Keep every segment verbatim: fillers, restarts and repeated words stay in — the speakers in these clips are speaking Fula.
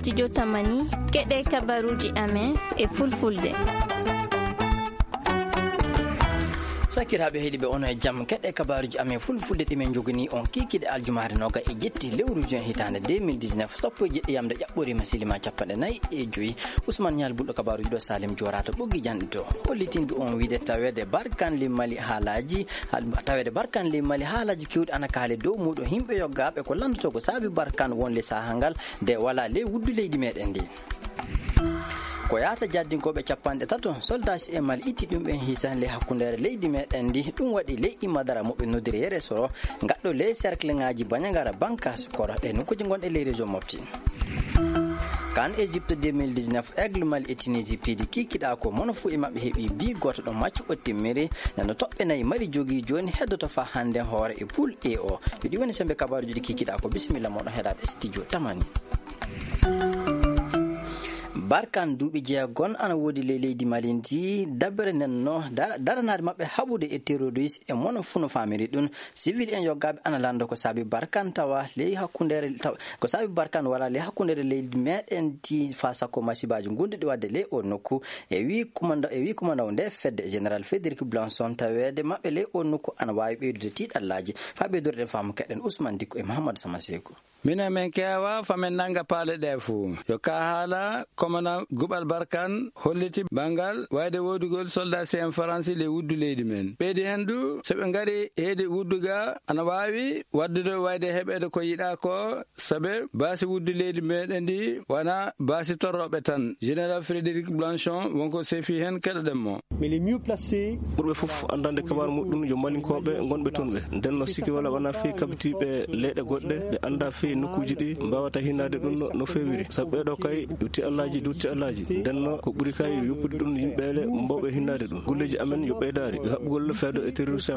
studio Tamani keɗe kabaruji amen e fulfulde. sakiraɓe heeɗiɓe ono e jaam keɗe kabaruji amen fulfulde ɗimen jogani on kikiɗe aljumare noga e jetti lewru juin hitande deux mille dix-neuf sappo e jeɗɗi yamde ƴaɓɓorima silima capanɗe nayyi e joyyi ousmane ñal bulɗo kabaruji ɗo salim diorata ɓoggi janɗe to hollitinɓe on wiide tawede barkan limmali haalaji tawede barkan limmali haalaji kewɗi ana kaale dow muɗum himɓe yoggaɓe ko landoto ko saabi barkan wonle saaha ngal nde wala ley wuddu leydi meɗen ndi ko yata jaddinkoɓe capanɗe tato soldats e mal itti ɗum ɓen hisanle hakkundere leydi meɗen ndi ɗum waɗi leyɗi madara moɓe nodiri yere soro gaɗɗo ley cercle ngaji bañagara bankas koro ɗe nokkuji gonɗe ley région mofti kan égypte deux mille dix-neuf aigle mali e tunisie piidi kikiɗa ko mono fuu e mabɓe heeɓi bi goto ɗo maccu o timmiri nano toɓɓe nayyi mali jogui joni heddoto fa hande hoore e poule e o yiɗi woni sembe kabaruji ɗi kikiɗa ko bisimilla moɗon heɗade studio Tamani. barkan duuɓi jeegon ana woodi ley leydi mali ndi dabbere nden no daranade mabɓe haɓude e terroriste e mono funo famiri ɗum civil en yoggaɓe ana lando ko saabi barkan tawa ley hakkundere ko saabi barkan wala ley hakkundere leydi meɗen ti fa sakko masibaji gonɗuɗi wadde ley o nokku e wi commanda e wi commandant nde fedde général Frédéric Blanson tawede mabɓe ley o nokku ana wawi ɓeydude tiɗallaji fa ɓeydorɗen faamu keɗen Ousmane Dikko e Mahamadou Samasekou. minen min kewa famin nanga paale ɗe fuu yo ka haala commandant Gubal Barkan holliti bangal wayde wodugol soldat en français le wuddu leydi men ɓeydi hen du soɓe gari heedi wudduga ana wawi waddude wayde heɓede ko yiɗa ko sabe basi wuddu leydi meɗen ndi wona basi torroɓe tan général Frédéric Blanchon wonko sefi hen keɗoɗen mo mais les mieux placés ɓurɓe fof andande kabaru muɗum yo malinkoɓe gonɓe toon ɓe nden no sikki wala wona fi kabitiɓe leyɗe goɗɗe ɓe anda fi nokkuji ɗi mbawata hinnade ɗum no fewiri sabu ɓeɗo kay dutti allaji dutti allaji ndenno ko ɓuuri kay yoppude ɗum yimɓeele mbawɓe hinnade ɗum golleji amen yo ɓeydari yo haɓɓugol feedo e terroriste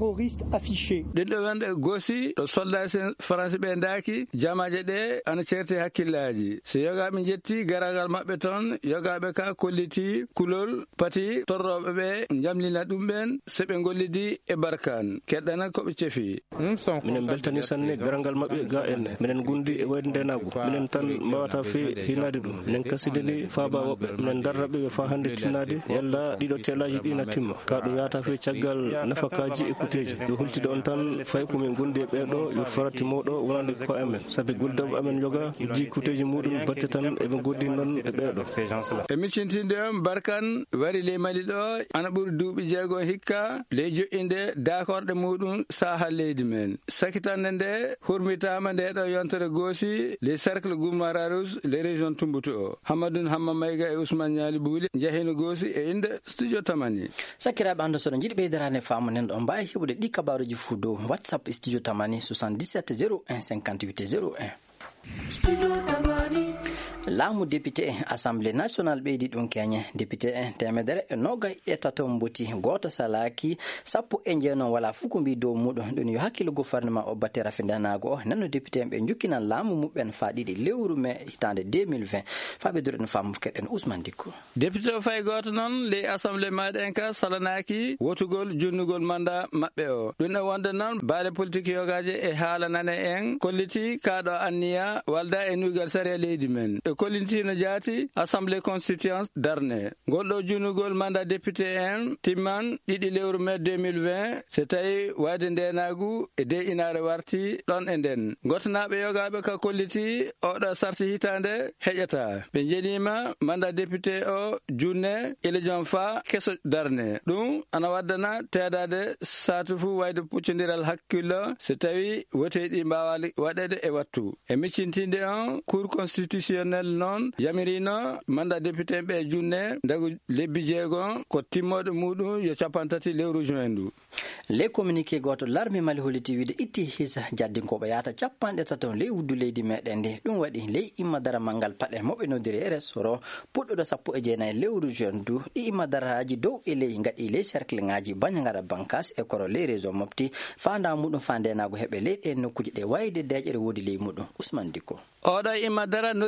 affiché ɗinɗo wonde goosi ɗo soldat en français ɓe daaki jamaje ɗe ana certi hakkillaji so yogaɓe jetti garagal mabɓe toon yogaɓe ka kolliti kulol pati torroɓe ɓe jamlina ɗum ɓen soɓe gollidi e barkan keɗɗana koɓe cefi minen beltani sanne garagal mabɓe ga enne minen gundi e wayde ndenago minen tan mbawata fe hinnade ɗum minen kasideli faaba woɓɓe minen darraɓe ɓe fa hande tinnade yalla ɗiɗo telaji ɗi na timma ka ɗum yata fe caggal nafakaji e kuteji yo hultide on tan fay komin gondi e ɓeɗo yo farati mawɗo wonande ko amen saabi guldaɓe amen yoga ji kuteji muɗum batte tan eɓe goddi noon e ɓeɗo e miccintinde on barkan wari ley mali ɗo ana ɓuuri duuɓi jeegon hikka ley joƴƴinde dakorɗe muɗum saaha leydi men sakitande nde hurmitama nde ɗo yontere goosi les cercle Goumara Rouge les régions Tumbutu o Hamadoun Hamma Mayga e Ousmane Ñali Bouli jahino goosi e inde studio Tamani. sakiraɓe ando soɗo jiiɗi ɓeydarane faamu nen ɗo mbawi heɓude ɗi kabaruji fuu dow whatsapp studio Tamani soixante-dix-sept zéro un cinquante-huit zéro un. studio Tamani. laamu député en assemblée nationale ɓeydi ɗum keñe député en temedere e nogay e tato mboti goto salaki sappo e jeenon wala fuu ko mbi dow muɗum ɗum yo hakkille gouvernement o batte rafindanago o nanno député en ɓe jukkinan laamu muɓɓen fa ɗiɗi lewru me hitande deux mille vingt fa ɓe durɗen fammu keɗen Ousmane Dikko. député o fay goto noon ley assemblée maɗen ka salanaki wotugol junnugol mandat maɓɓe o ɗum ɗo wonde noon baale politique yogaji e haalanane en kolliti kaɗo anniya walda e nugal sariya leydi men kolintino jaati assemblée constituante darne golɗo junugol mandat député en timman ɗiɗi lewru mai deux mille vingt so tawi wayde ndenagu e de inare warti ɗon e nden gotanaɓe yogaɓe ka kolliti oɗo sarti hitande heƴata ɓe jenima mandat député o junne élection fa keso darne ɗum ana waddana teedade satu fu wayde puccodiral hakkillo so tawi woteɗi mbawali waɗede e wattu e miccintinde on cour constitutionnel noon yamirino mandat député ɓe junne dagu lebbi jeegon ko timmoɗo muɗum yo capantati lewru juin ndu. les communiqué goto l'armée mali holiti wiide itti hisa jaddinkoɓe yata capanɗe taton ley wuddu leydi meɗen ndi ɗum waɗi ley immadara mangal paɗe moɓe nodiri e restaurat puɗɗoɗo sappo e jeenayyi lewru juin ndu ɗi immadaraji dow e ley gaɗi ley cercle ngaji bañagara bankas e koro ley région mofti fanda muɗum fa ndenago heeɓe leyɗe nokkuji ɗe wayde deƴere woodi ley muɗum Ousmane Dikko. oɗo immadara noddiraɗo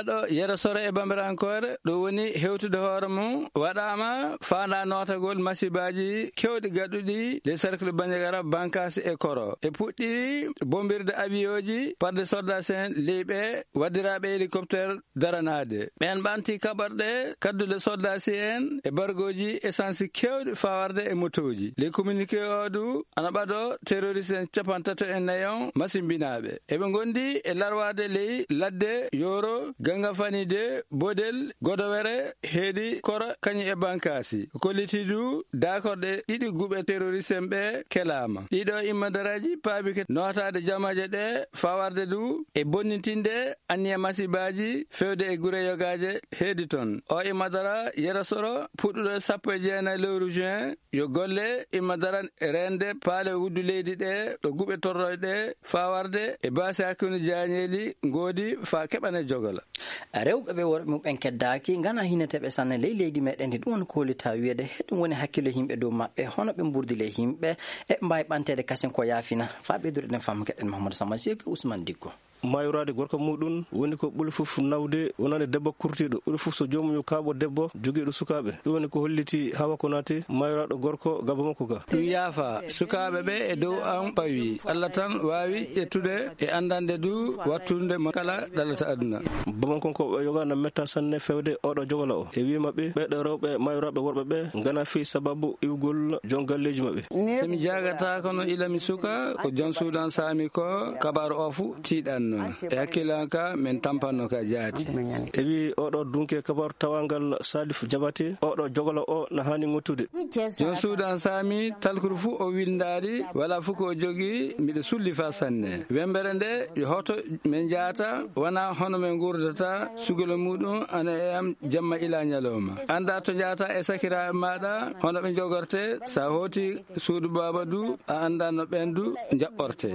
neɗɗo yera soro e bambirankore ɗo woni hewtude hoore mum waɗama faanda notagol masibaji kewɗi gaɗuɗi les cercle bandiagara bankasi e koro e puɗɗi bombirde avion parde soldats en liɓe waddiraɓe hélicoptère daranade ɓen ɓanti kaɓarɗe kaddude soldats en e bargoji essence kewɗi fawarde e motoji les communiqué oɗu ana ɓaɗo terroriste en capantato e nayon masimbinaɓe eɓe gondi e larwade ley ladde yoro ganga fanide bodel godowere heedi koro kañum e bankasi kolliti du dakorde ɗiɗi guɓe terroriste en ɓe kelama ɗiɗo immadaraji paabike notade jamaje ɗe fawarde du e bonnitinde anniya masibaji fewde e gure yogaje heedi ton o immadara yera soro puɗɗuɗo sappo e jeenayi lewru juin yo golle immadara rende paale wuddu leydi ɗe ɗo guɓe torroje ɗe fawarde e baasi hakkunde jañeli ngoodi fa keɓane jogola rewɓe ɓe worɓe mum ɓen keddaki gana hineteɓe sanne ley leydi meɗen ndi ɗum woni ko hollita wiyede heɗum woni hakkille yimɓe dow maɓɓe hono ɓe mburdi ley yimɓe e mbawi ɓantede kasen ko yaafina fa ɓeydureɗen famma keɗen Mahamadou Samba Seki Ousmane Dikko mayorade gorko muɗum woni ko ɓuuri fof nawde wonande debbo kurtiɗo ɓuuri fof so jomum yo kaaɓo debbo joguiɗo sukaɓe ɗum woni ko holliti hawa ko naati mayoraɗo gorko gaba makko ga ɗum yaafa sukaɓe ɓe e dow an ɓawi Allah tan wawi ƴettude e andande du wattude mo kala ɗalata aduna baman konko yogana metta sanne fewde oɗo jogola o e wimaɓe ɓeɗo rewɓe mayoraɓe worɓe ɓe gana fi sababu iwgol jon galleji mabɓe somi jagata kono ilami suka ko jon suudan sami ko kabaru o fu tiɗan e hakkilanka min tampanno ka jaati e wi oɗo dunke kabaru tawangal Salif Jabate oɗo jogola o na hani ngottude jon suudan sami talkuru fu o windari wala fu ko jogi miɗo sulli fa sanne wembere nde yo hoto min jaata wona hono min gurdata sugolo muɗum ana e am jamma ila ñalawma anda to jaata e sakiraɓe maɗa hono ɓe jogorte sa hoti suudu babadou a anda no ɓendu jaɓɓorte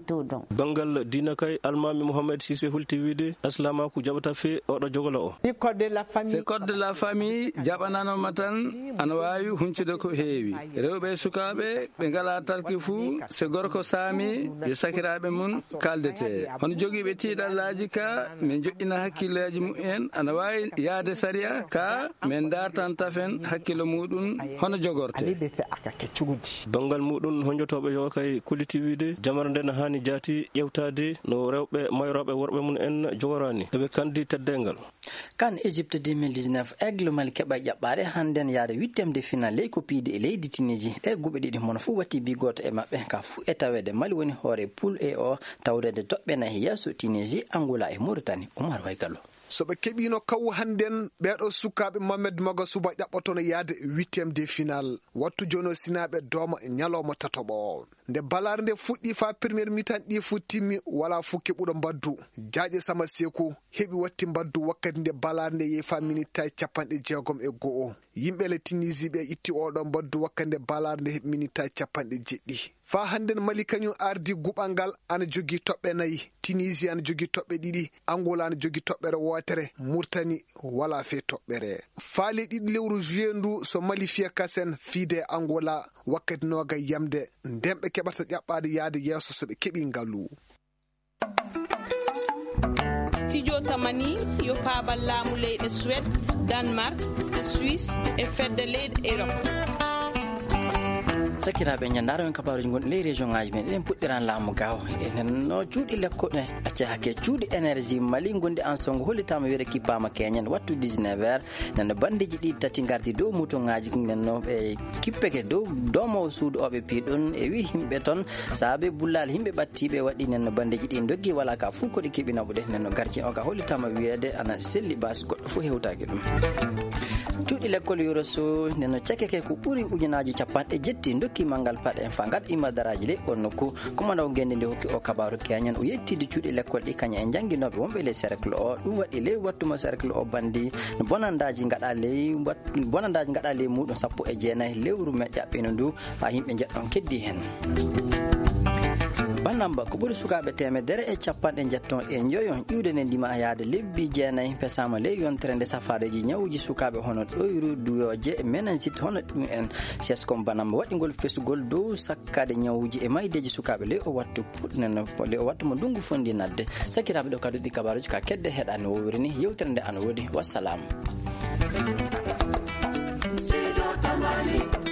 bangal dina kay almami Mohamed Cissé hulti wiide aslamaku jaɓata fe oɗo jogola o c'est code de la famille jaɓananoma tan ana wawi huncude ko heewi rewɓe sukaɓe ɓe ngala talki fuu so gorko saami yo sakiraɓe mum kaldete hono joguiɓe tiiɗallaji ka min joƴƴina hakkilleji mumen ana wawi yaade sariya ka min dartan tafen hakkille muɗum hono jogorte bangal muɗum honjotoɓe yo kay kulliti wiide jamara nde no hani jaati ƴewtade no rewɓe mayroɓe worɓe mum en jogorani eɓe kandi teddengal kan Égypte deux mille dix-neuf aigle mali keɓa ƴaɓɓade hannden yaade huitiéme de finale ley ko piide e leydi Tunisie ɗe guɓe ɗiɗi mono fu watti bigoto e maɓɓe ka fu e tawede mali woni hoore poule e o tawrede toɓɓe nayi yeeso Tunisie Angola e Mauritanie Oumar Waygalo so ɓe keɓino kawu hannden ɓeɗo sukaɓe Mohamed Maga Suba ƴaɓɓotono yaade huitiéme de finale wattu joni o sinaɓe dooma e ñalawma tatoɓo o nde balare nde fuɗɗi fa premiére mi-temps ɗi fu timmi wala fu keɓuɗo mbaddu Diadje Sama Sekou heɓi watti mbaddu wakkati nde balare nde yehi fa minitaji capanɗe jeegom e go'o yimɓe le Tunisie ɓe itti oɗo mbaddu wakkati nde balare nde heɓi minitaji capanɗe jeɗɗi fa hannden Mali kañum ardi guɓal ngal ana jogui toɓɓe nayyi Tunisie ana jogui toɓɓe ɗiɗi Angola ana jogui toɓɓere wotere Mauritanie wala fe toɓɓere faali ɗiɗi lewru juillet ndu so Mali fiya kasen fiide Angola wakkati noga yamde nden ɓe keɓata ƴaɓɓade yaade yeeso so ɓe keɓi ngalu studio tamani yo paabal laamu leyɗe Suède Danemark Suisse e fedde leyɗe Europe sakiraɓe ñandaro en kabaruji gonɗi ley région ngaji men eɗen puɗɗiran laamu gaw enen no cuuɗi lekkoɗe acca hakke cuuɗi énergie Mali gondi en songo hollitama wiide kippama keñen wattu dix-neuf heures nenno bandiji ɗi tati gardi dow mouton ngaji nenno ɓe kippeke dow domowo suudu oɓe piiɗon e wi himɓe toon saabe bullal yimɓe ɓattiɓe waɗi nenno bandiji ɗi doggi wala ka fuu koɗi keɓinaɓuɗe nenno gardien o ka hollitama wiyede ana selli basi goɗɗo fuu hewtaki ɗum cuuɗi l'école yoroso nenno cakeke ko ɓuuri ujunaji capanɗe jetti dokkima ngal paɗe en fa gaɗ imadaraji ley on nokku commandant gende nde hokki o kabaru keñen o yettide cuuɗi l'école ɗi kañum en jangguinoɓe wonɓe ley cercle o ɗum waɗi ley wattuma cercle o bandi no bonandaji gaɗa ley bonandaji gaɗa ley muɗum sappo e jeenayyi lewru me ƴaɓɓino ndu ha yimɓe jeɗɗon keddi hen banamba ko ɓuri sukaɓe temedere e capanɗe jetton e joyon ƴiwde ne ndima yaade lebbi jeenayyi pesama ley yontere nde safareji ñawuji sukaɓe hono ɗoyru duyoje meningite hono ɗum en sescom banamba waɗigol fesugol dow sakkade ñawuji e maydeji sukaɓe ley o wattu puɗnen ley o wattu mo ndungu fondi nadde sakiraɓe ɗo kadi ɗi kabaruji ka kedde heɗani wowiri ni yewtere nde an woodi wassalamu.